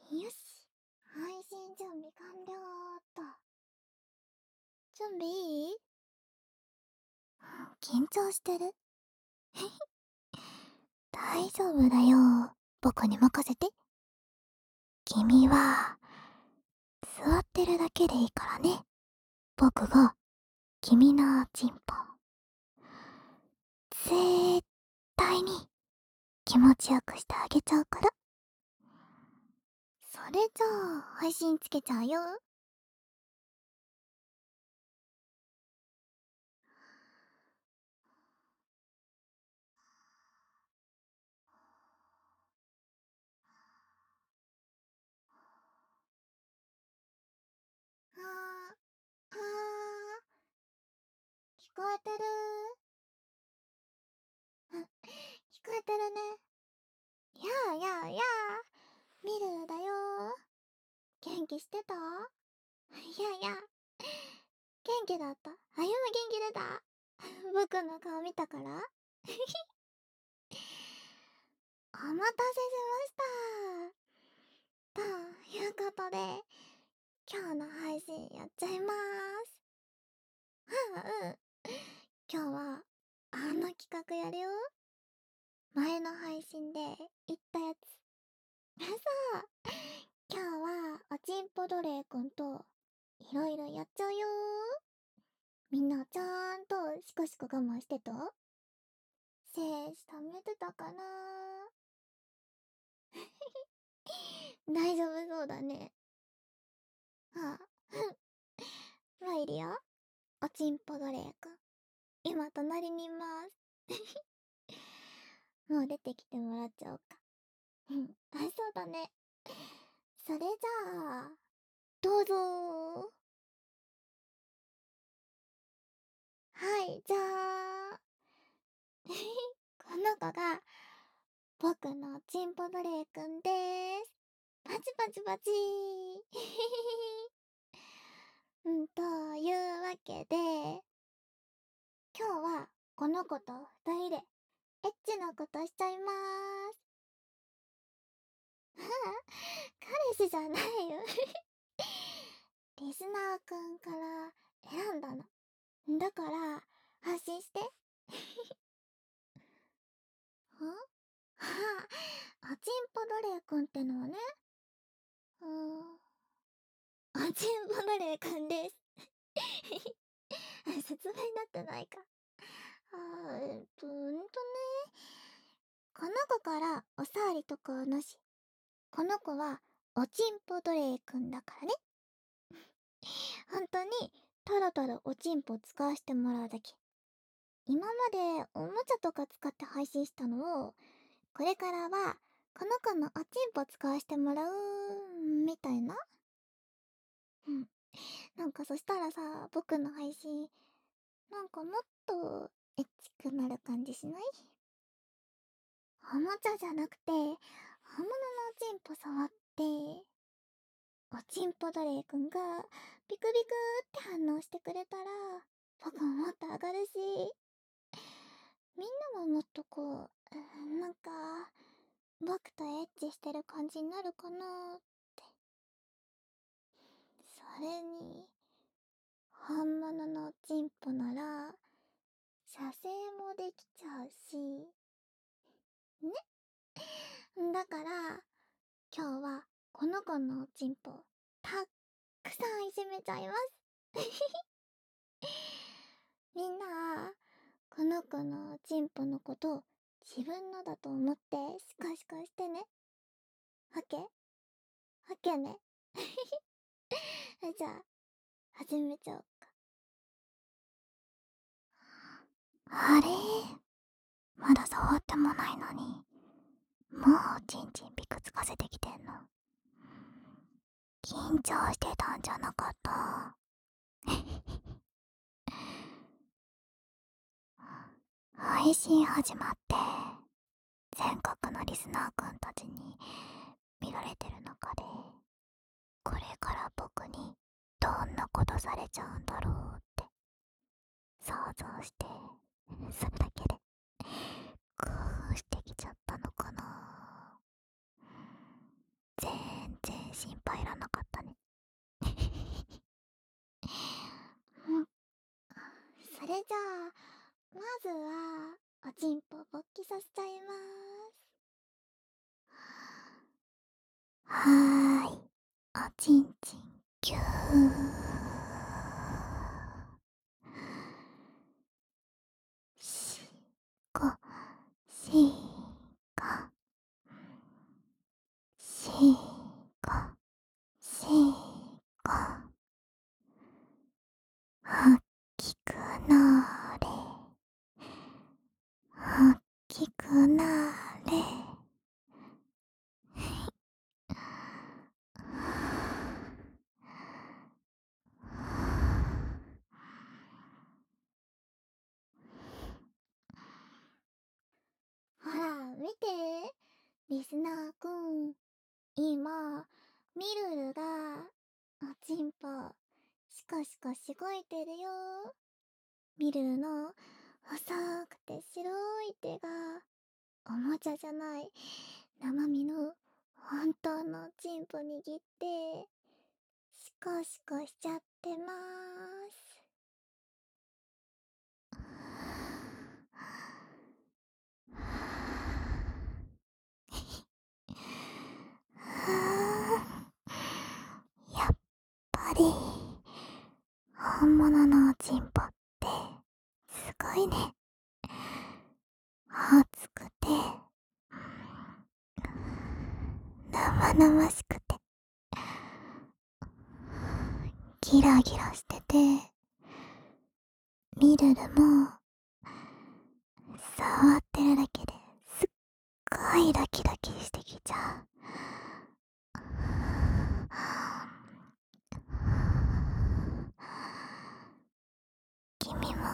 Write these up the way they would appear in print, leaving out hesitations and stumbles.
よし。配信準備完了っと。準備いい？緊張してる？大丈夫だよ。僕に任せて。君は、座ってるだけでいいからね。僕が、君のチンポ。絶対に、気持ちよくしてあげちゃうから。それじゃあ、配信つけちゃうよ。はー、はー、聞こえてる？聞こえてるね。やあやあやあ、ミルだよ。元気してた？いやいや、元気だった。あゆも元気出た。僕の顔見たから。お待たせしました。ということで、今日の配信やっちゃいまーす。今日は、あの企画やるよ。前の配信で言ったやつ。そう。今日は、おちんぽ奴隷くんと、いろいろやっちゃうよー。みんなちゃんとシコシコ我慢してた？精子溜めてたかなー。大丈夫そうだね。あ、もういるよ。おちんぽ奴隷くん。今隣にいます。もう出てきてもらっちゃおうか。あ、そうだね。それじゃあ、どうぞー。はい、じゃあ、この子が、僕のチンポ奴隷くんでーす。パチパチパチー。というわけで、今日はこの子と二人でエッチなことしちゃいまーす。彼氏じゃないよ。リスナーくんから選んだの。だから、発信して。あ、おちんぽ奴隷くんってのはね。おちんぽ奴隷くんです。説明になってないか。この子からおさわりとかはなし。この子はおちんぽ奴隷くんだからね。本当にただただおちんぽ使わせてもらうだけ。今までおもちゃとか使って配信したのを、これからはこの子のおちんぽ使わせてもらうみたいな。なんかそしたらさ、僕の配信なんかもっとエッチくなる感じしない？おもちゃじゃなくて、本物のおちんぽ触って、おちんぽ奴隷くんがビクビクって反応してくれたら、僕ももっと上がるし、みんなももっとこう、なんか、僕とエッチしてる感じになるかなーって。それに、本物のおちんぽなら、射精もできちゃうし、ね。だから、今日はこの子のおちんぽ、たっくさんいじめちゃいます。みんな、この子のおちんぽのこと自分のだと思ってシカシカしてね。オッケー？オッケーね。じゃあ、始めちゃおうか。あれ？まだ触ってもないのに、もうチンチンピクつかせてきてんの？緊張してたんじゃなかった？配信始まって全国のリスナーくんたちに見られてる中で、これから僕にどんなことされちゃうんだろうって想像して、それだけで興奮してきちゃったのかな。全然心配いらなかったね。うん。それじゃあ、まずは、おちんぽ勃起させちゃいまーす。はーい。おちんちん、ぎゅー。し、こ、し、こ、し、こ、し、こ。おっきくなーれ。おっきくなーれ。ほら、見て。リスナーくん。今、ミルルが、おちんぽ、シコシコしごいてるよ。ミルルの、細くて白い手が、おもちゃじゃない、生身の、本当のおちんぽ握って、シコシコしちゃってまーす。やっぱり、本物のおちんぽって、すごいね。熱くて、生々しくて、ギラギラしてて、ミルルも、触ってるだけですっごいドキドキしてきちゃう。君も、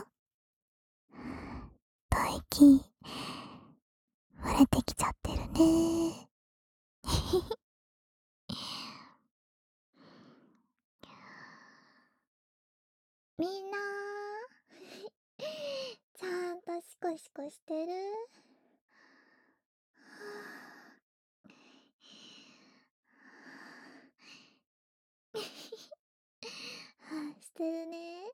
吐息、漏れてきちゃってるね。みんなちゃんとシコシコしてる？してるね。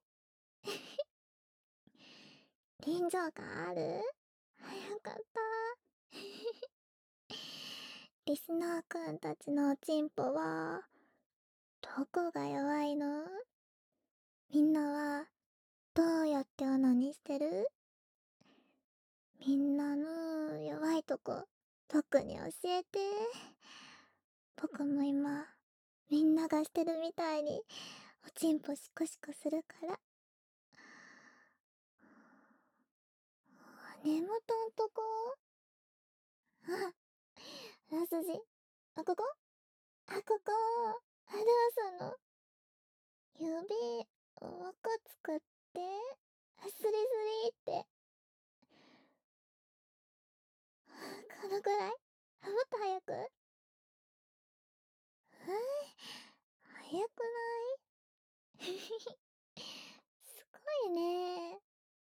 臨場感ある？早かった。リスナーくんたちのおちんぽは、どこが弱いの？みんなは、どうやって穴にしてる？みんなの弱いとこ、特に教えて。僕も今、みんながしてるみたいに、おちんぽシコシコするから。根元んとこ？あ、裏筋。あ、ここ？あ、ここ。あ、どうすんの？指、輪っか作って、スリスリって。このくらい？もっと早く？早くない？すごいね。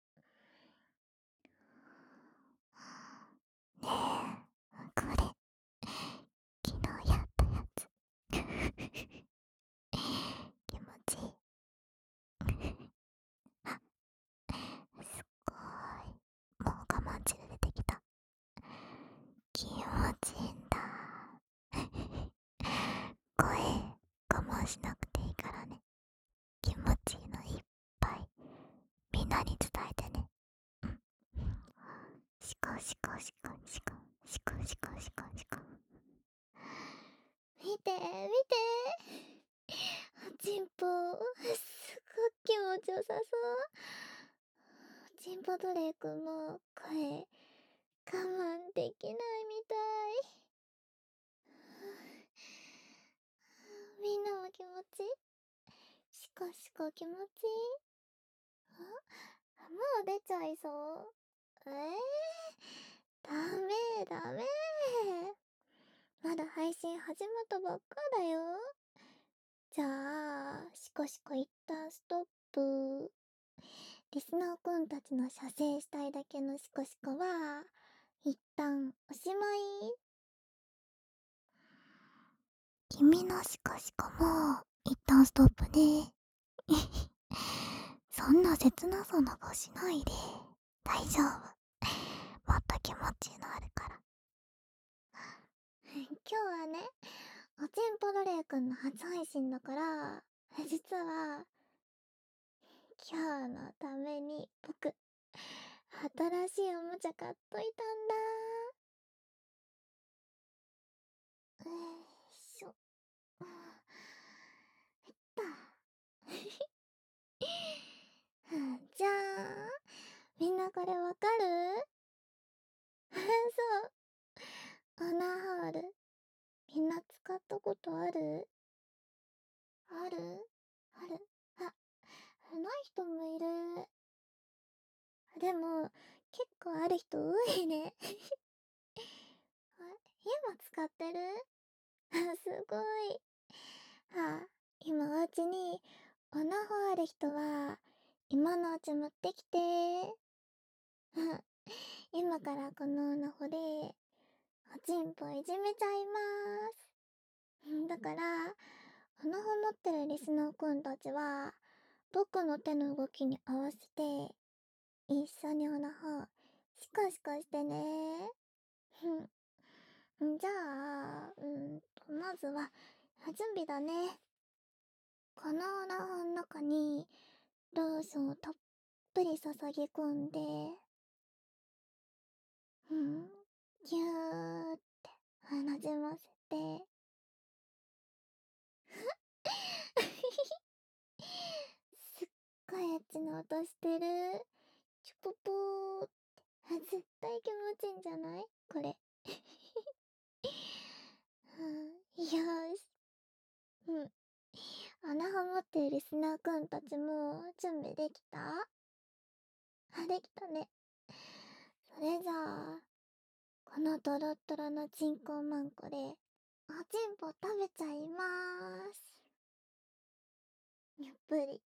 ねえ、これ、昨日やったやつ。気持ちいい。あ、すっごい。もう我慢汁出てきた。気持ちいいんだ。声、我慢しなくていいからね。気持ちいいのいっぱい、みんなに伝えてね。うん。シコシコシコシコ、シコシコシコシコ。見て、見て。おちんぽ、すごく気持ちよさそう。おちんぽドレイくんも声、我慢できないみたい。みんなも気持ちいい？シコシコ気持ちいい？あ、もう出ちゃいそう。ダメダメ。まだ配信始まったばっかだよ。じゃあ、シコシコ一旦ストップ。リスナーくんたちの射精したいだけのシコシコは、一旦おしまい。気君のシカシカも一旦ストップね。そんな切なそうな顔しないで。大丈夫。もっと気持ちいいのあるから。今日はね、おちんぽロレイくんの初配信だから、実は、今日のために僕、新しいおもちゃ買っといたんだ。よいしょ。えっと。じゃあ、みんなこれわかる？そう。オナホール。みんな使ったことある？ある？ある。あ、ない人もいる。でも、結構ある人多いね。今使ってる？すごい。今お家にオナホある人は、今のうち持ってきて。今からこのオナホで、おちんぽいじめちゃいます。だから、オナホ持ってるリスナーくんたちは、僕の手の動きに合わせて、一緒にオナホ、シコシコしてね。じゃあ、まずは、準備だね。このオナホの中に、ローションをたっぷり注ぎ込んで、ぎゅーってなじませて、すっごいエッチな音してる。チュポポーって。絶対気持ちいいんじゃないこれ。よーし。穴ハマってるリスナーくんたちも準備できた？できたね。それじゃあ、このドロッドロのチンコマンコで、おちんぽ食べちゃいまーす。やっぱり。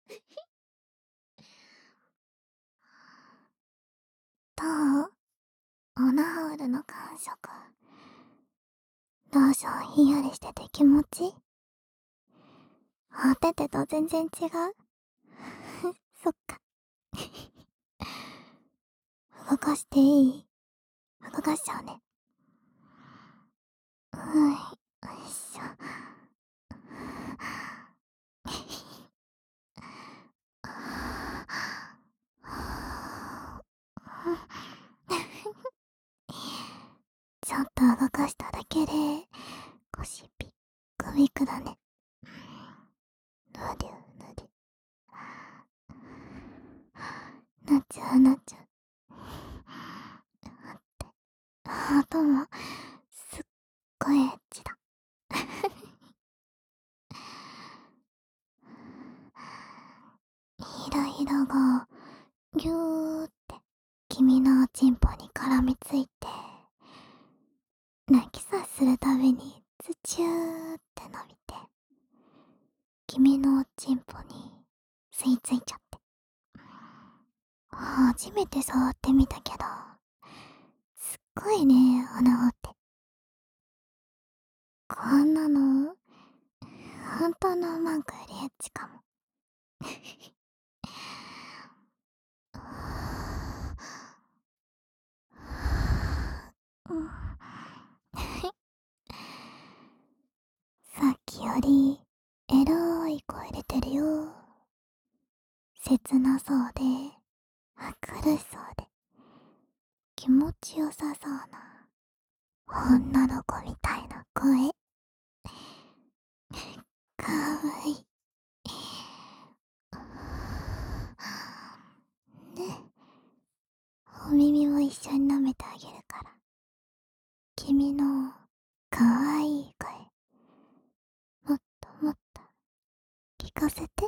どう？オナホールの感触。ローションひんやりしてて気持ちいい？おててと全然違う？そっか。動かしていい？動かしちゃうね。よいしょ。ちょっと動かしただけで腰ピックピクだね。ぬりゅぬりゅ。なっちゃうなっちゃう。音もすっごいエッチだ。ひらひらがぎゅーって君のおちんぽに絡みついて、泣きさするたびにズチューって伸びて、君のおちんぽに吸い付いちゃって。初めて触ってみたけど、すっごいね、穴掘って。こんなの、本当のマンコよりエッチかも。さっきよりエロい声出てるよ。切なそうで、苦しそうで、気持ちよさそうな女の子みたいな声。かわいい。ね、お耳も一緒に舐めてあげるから。君のかわいい声、もっともっと聞かせて。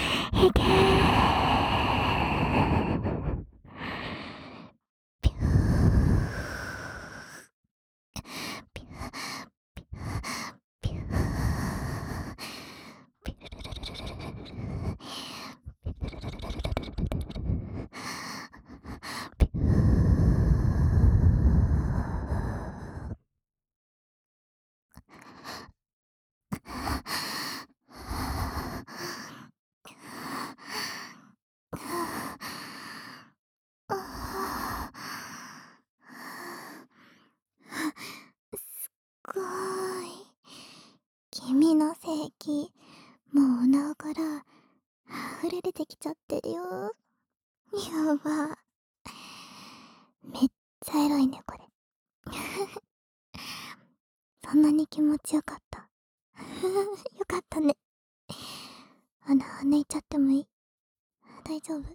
いけー。ピューピューピューピュルルルルルルルルルピュルルルルルルルルピュすっごーい。君の性器、もうお腹から溢れ出てきちゃってるよ。やば。めっちゃエロいね、これ。そんなに気持ちよかった。よかったね。抜いちゃってもいい？大丈夫？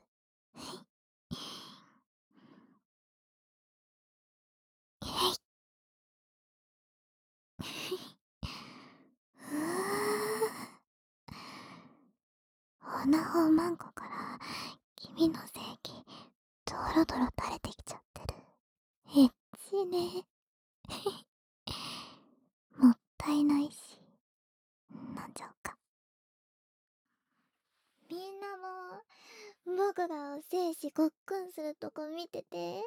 7本マンゴから君の精液ドロドロ垂れてきちゃってる。エッチね。もったいないし、飲んじゃおうか。みんなも僕が精子ごっくんするとこ見てて。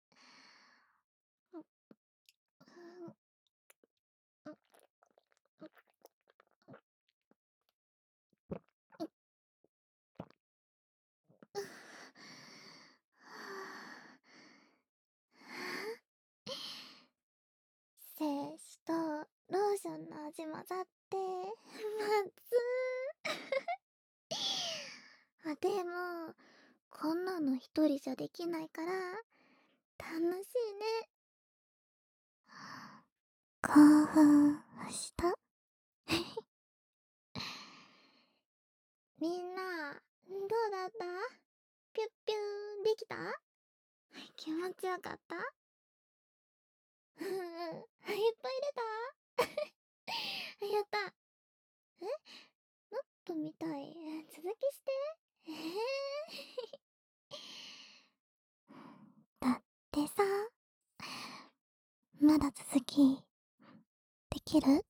精子とローションの味混ざってまずー。あ、でもこんなの一人じゃできないから楽しいね。興奮した。みんなどうだった？ピュッピューできた？気持ちよかった？うんうん。いっぱい出た？やった。え、もっと見たい。続きして。だってさ、まだ続きできる？